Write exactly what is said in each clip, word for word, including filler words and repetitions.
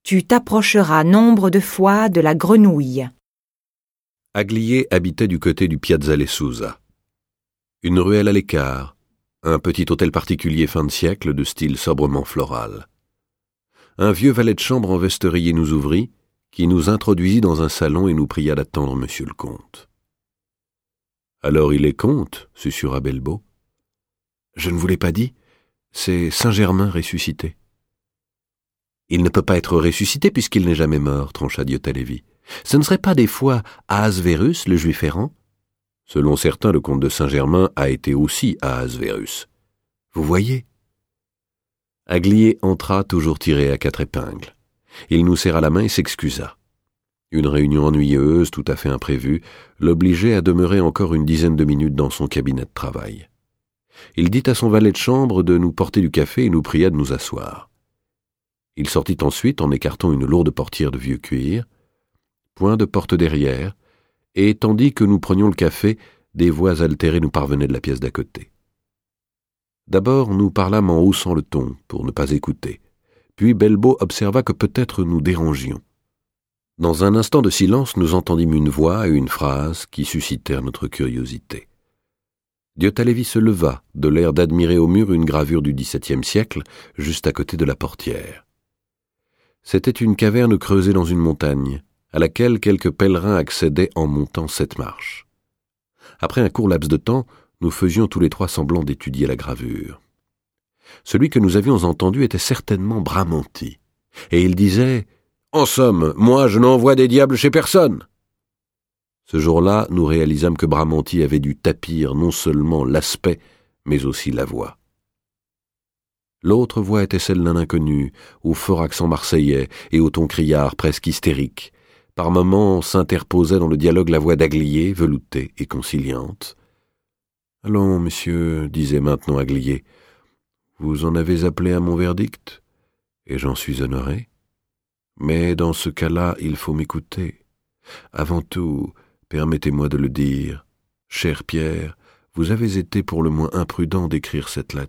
Tu t'approcheras nombre de fois de la grenouille. Aglier habitait du côté du Piazza Le Sousa. Une ruelle à l'écart, un petit hôtel particulier fin de siècle de style sobrement floral. Un vieux valet de chambre en veste-rayée nous ouvrit, qui nous introduisit dans un salon et nous pria d'attendre monsieur le comte. « Alors il est comte » susurra Bellebaud. « Je ne vous l'ai pas dit, c'est Saint-Germain ressuscité. »« Il ne peut pas être ressuscité puisqu'il n'est jamais mort, » trancha Diotallevi. « Ce ne serait pas des fois Ahasverus, le juif errant ?» Selon certains, le comte de Saint-Germain a été aussi Ahasverus. Vous voyez ? Aglier entra toujours tiré à quatre épingles. Il nous serra la main et s'excusa. Une réunion ennuyeuse, tout à fait imprévue, l'obligeait à demeurer encore une dizaine de minutes dans son cabinet de travail. Il dit à son valet de chambre de nous porter du café et nous pria de nous asseoir. Il sortit ensuite en écartant une lourde portière de vieux cuir, point de porte derrière, et tandis que nous prenions le café, des voix altérées nous parvenaient de la pièce d'à côté. D'abord, nous parlâmes en haussant le ton, pour ne pas écouter. Puis Bellebaud observa que peut-être nous dérangions. Dans un instant de silence, nous entendîmes une voix et une phrase qui suscitèrent notre curiosité. Diotallevi se leva, de l'air d'admirer au mur une gravure du dix-septième siècle, juste à côté de la portière. C'était une caverne creusée dans une montagne, à laquelle quelques pèlerins accédaient en montant sept marches. Après un court laps de temps, nous faisions tous les trois semblant d'étudier la gravure. Celui que nous avions entendu était certainement Bramanti, et il disait « En somme, moi je n'envoie des diables chez personne !» Ce jour-là, nous réalisâmes que Bramanti avait dû tapir non seulement l'aspect, mais aussi la voix. L'autre voix était celle d'un inconnu, au fort accent marseillais et au ton criard presque hystérique. Par moments s'interposait dans le dialogue la voix d'Aglier, veloutée et conciliante. « Allons, monsieur, disait maintenant Aglier, vous en avez appelé à mon verdict, et j'en suis honoré. Mais dans ce cas-là, il faut m'écouter. Avant tout, permettez-moi de le dire, cher Pierre, vous avez été pour le moins imprudent d'écrire cette lettre. »«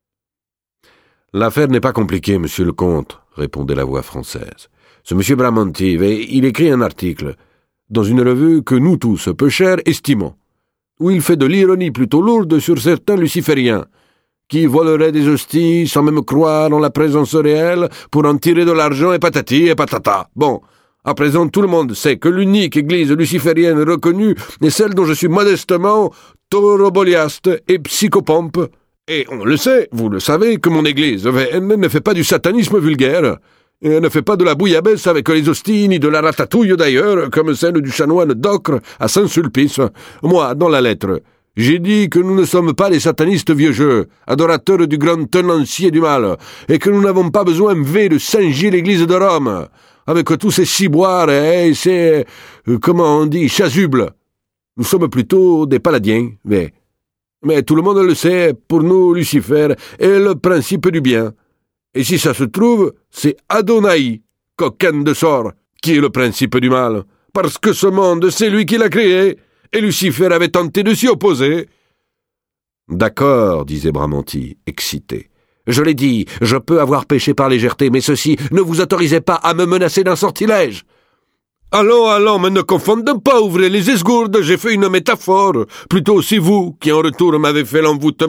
L'affaire n'est pas compliquée, monsieur le comte, » répondait la voix française. Ce monsieur Bramanti, il écrit un article dans une revue que nous tous, peu chers, estimons, où il fait de l'ironie plutôt lourde sur certains lucifériens, qui voleraient des hosties sans même croire en la présence réelle pour en tirer de l'argent et patati et patata. Bon, à présent tout le monde sait que l'unique église luciférienne reconnue est celle dont je suis modestement tauroboliaste et psychopompe. Et on le sait, vous le savez, que mon église elle ne fait pas du satanisme vulgaire. Et elle ne fait pas de la bouillabaisse avec les hosties, ni de la ratatouille d'ailleurs, comme celle du chanoine d'Ocre à Saint-Sulpice. Moi, dans la lettre, j'ai dit que nous ne sommes pas des satanistes vieux jeux, adorateurs du grand tenancier du mal, et que nous n'avons pas besoin de singer l'église de Rome, avec tous ces ciboires et ces, euh, comment on dit, chasubles. Nous sommes plutôt des paladiens, mais, mais tout le monde le sait, pour nous, Lucifer est le principe du bien. Et si ça se trouve, c'est Adonai, coquin de sort, qui est le principe du mal, parce que ce monde, c'est lui qui l'a créé, et Lucifer avait tenté de s'y opposer. « D'accord, disait Bramanti, excité. Je l'ai dit, je peux avoir péché par légèreté, mais ceci ne vous autorisait pas à me menacer d'un sortilège. Allons, allons, mais ne confondons pas, ouvrez les esgourdes, j'ai fait une métaphore. Plutôt c'est vous qui en retour m'avez fait l'envoûtement. »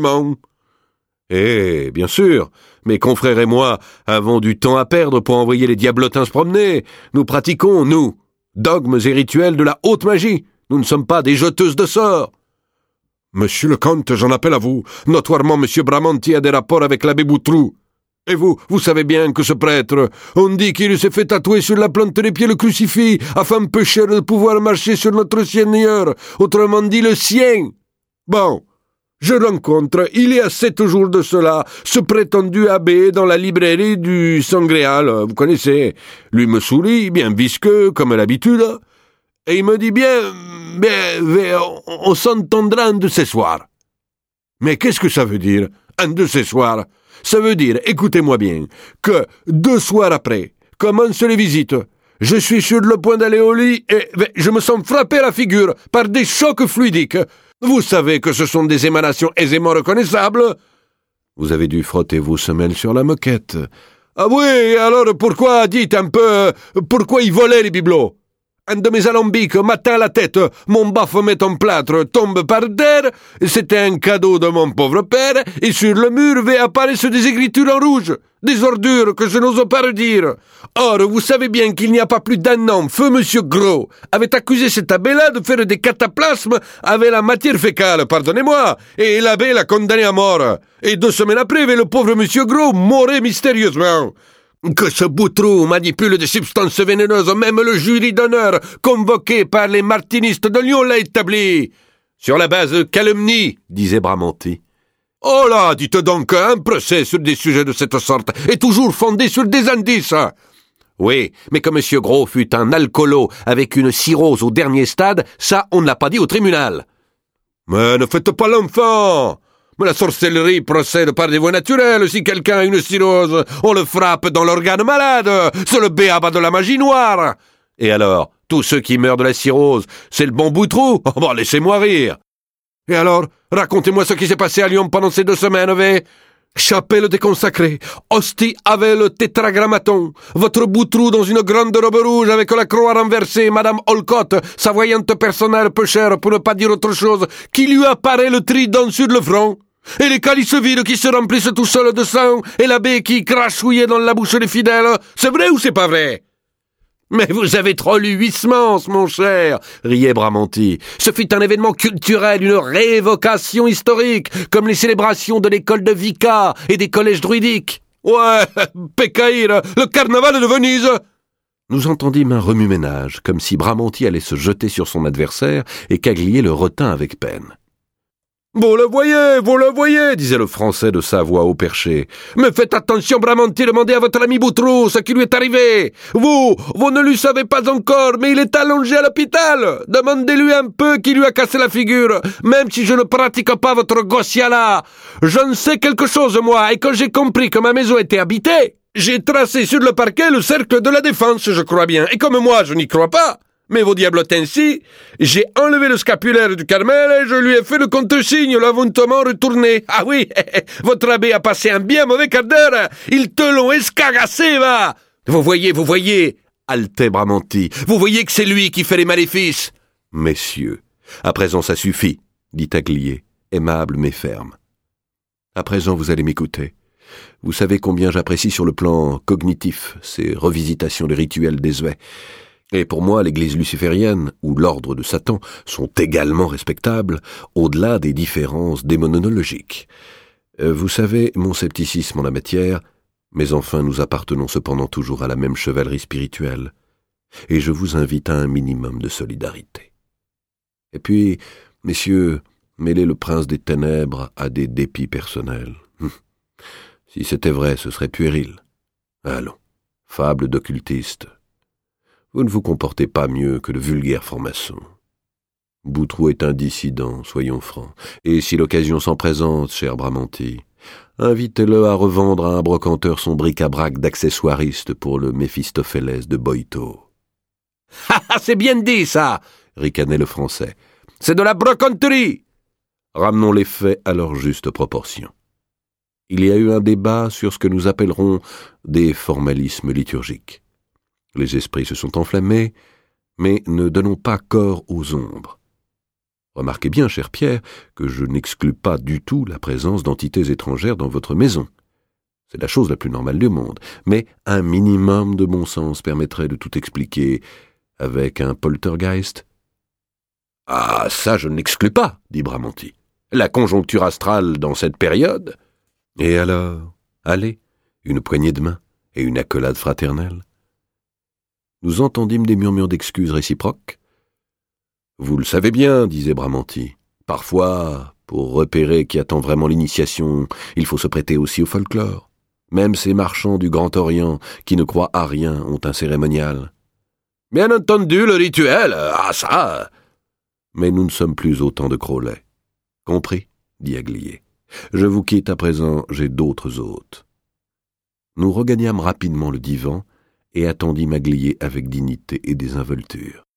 Eh, bien sûr, mes confrères et moi avons du temps à perdre pour envoyer les diablotins se promener. Nous pratiquons, nous, dogmes et rituels de la haute magie. Nous ne sommes pas des jeteuses de sorts. Monsieur le comte, j'en appelle à vous. Notoirement, monsieur Bramanti a des rapports avec l'abbé Boutroux. Et vous, vous savez bien que ce prêtre, on dit qu'il s'est fait tatouer sur la plante des pieds le crucifix, afin peu cher de pouvoir marcher sur notre Seigneur, autrement dit le sien. Bon. Je rencontre, il y a sept jours de cela, ce prétendu abbé dans la librairie du Sangréal, vous connaissez. Lui me sourit, bien visqueux, comme à l'habitude, et il me dit bien, bien, bien on s'entendra un de ces soirs. Mais qu'est-ce que ça veut dire, un de ces soirs? Ça veut dire, écoutez-moi bien, que deux soirs après, commencent les visites. Je suis sur le point d'aller au lit et je me sens frappé la figure par des chocs fluidiques. Vous savez que ce sont des émanations aisément reconnaissables. Vous avez dû frotter vos semelles sur la moquette. Ah oui, alors pourquoi, dites un peu, pourquoi il volait les bibelots? Un de mes alambics m'atteint la tête, mon baphomet en plâtre tombe par terre, c'était un cadeau de mon pauvre père, et sur le mur apparaissent des écritures en rouge, des ordures que je n'ose pas redire. Or, vous savez bien qu'il n'y a pas plus d'un an, feu Monsieur Gros avait accusé cet abbé-là de faire des cataplasmes avec la matière fécale, pardonnez-moi, et l'abbé l'a condamné à mort. Et deux semaines après, le pauvre Monsieur Gros mourait mystérieusement. Que ce Boutroux manipule des substances vénéneuses, même le jury d'honneur, convoqué par les martinistes de Lyon, l'a établi. Sur la base de calomnie, disait Bramanti. Oh là, dites donc, un procès sur des sujets de cette sorte est toujours fondé sur des indices. Oui, mais que Monsieur Gros fut un alcoolo avec une cirrhose au dernier stade, ça, on ne l'a pas dit au tribunal. Mais ne faites pas l'enfant. Mais la sorcellerie procède par des voies naturelles. Si quelqu'un a une cirrhose, on le frappe dans l'organe malade. C'est le béaba de la magie noire. Et alors, tous ceux qui meurent de la cirrhose, c'est le bon Boutroux? Oh, bon, laissez-moi rire. Et alors, racontez-moi ce qui s'est passé à Lyon pendant ces deux semaines, ve? Chapelle déconsacrée, hostie avec le tétragrammaton, votre Boutroux dans une grande robe rouge avec la croix renversée, Madame Olcott, sa voyante personnelle peu chère pour ne pas dire autre chose, qui lui apparaît le trident sur le front, et les calices vides qui se remplissent tout seuls de sang, et l'abbé qui crachouillait dans la bouche des fidèles. C'est vrai ou c'est pas vrai? Mais vous avez trop lu Huysmans, mon cher, riait Bramanti. Ce fut un événement culturel, une réévocation historique, comme les célébrations de l'école de Vica et des collèges druidiques. Ouais, Pécaïre, le carnaval de Venise. Nous entendîmes un remue-ménage, comme si Bramanti allait se jeter sur son adversaire et qu'Aglier le retint avec peine. Vous le voyez, vous le voyez, disait le Français de sa voix au perché. Mais faites attention, Bramanti, demandez à votre ami Boutroux ce qui lui est arrivé. Vous, vous ne lui savez pas encore, mais il est allongé à l'hôpital. Demandez-lui un peu qui lui a cassé la figure, même si je ne pratique pas votre gaussiala. Je ne sais quelque chose, moi, et quand j'ai compris que ma maison était habitée, j'ai tracé sur le parquet le cercle de la défense, je crois bien. Et comme moi, je n'y crois pas, mais vos diablotins-ci, j'ai enlevé le scapulaire du Carmel et je lui ai fait le contre-signe, l'avontement retourné. Ah oui, votre abbé a passé un bien mauvais quart d'heure. Ils te l'ont escagassé, va. Vous voyez, vous voyez, haletait Bramanti, vous voyez que c'est lui qui fait les maléfices. Messieurs, à présent ça suffit, dit Aglier, aimable mais ferme. À présent vous allez m'écouter. Vous savez combien j'apprécie sur le plan cognitif ces revisitations des rituels désuets. Et pour moi, l'Église luciférienne ou l'ordre de Satan sont également respectables, au-delà des différences démonologiques. Euh, vous savez, mon scepticisme en la matière, mais enfin nous appartenons cependant toujours à la même chevalerie spirituelle, et je vous invite à un minimum de solidarité. Et puis, messieurs, mêlez le prince des ténèbres à des dépits personnels. Hum. Si c'était vrai, ce serait puéril. Allons, fable d'occultiste. Vous ne vous comportez pas mieux que de vulgaires francs-maçons. Boutroux est un dissident, soyons francs, et si l'occasion s'en présente, cher Bramanti, invitez-le à revendre à un brocanteur son bric-à-brac d'accessoiriste pour le Méphistophélès de Boïto. « Ah ah, c'est bien dit, ça !» ricanait le Français. « C'est de la brocanterie !» Ramenons les faits à leur juste proportion. Il y a eu un débat sur ce que nous appellerons des formalismes liturgiques. Les esprits se sont enflammés, mais ne donnons pas corps aux ombres. Remarquez bien, cher Pierre, que je n'exclus pas du tout la présence d'entités étrangères dans votre maison. C'est la chose la plus normale du monde, mais un minimum de bon sens permettrait de tout expliquer avec un poltergeist. « Ah, ça je ne l'exclus pas, dit Bramanti. La conjoncture astrale dans cette période. » Et alors, allez, une poignée de main et une accolade fraternelle. Nous entendîmes des murmures d'excuses réciproques. « Vous le savez bien, disait Bramanti. Parfois, pour repérer qui attend vraiment l'initiation, il faut se prêter aussi au folklore. Même ces marchands du Grand Orient, qui ne croient à rien, ont un cérémonial. Bien entendu, le rituel, ah ça. Mais nous ne sommes plus autant de Crowley. Compris, dit Aglier. Je vous quitte à présent, j'ai d'autres hôtes. Nous regagnâmes rapidement le divan, et attendît Aglier avec dignité et désinvolture.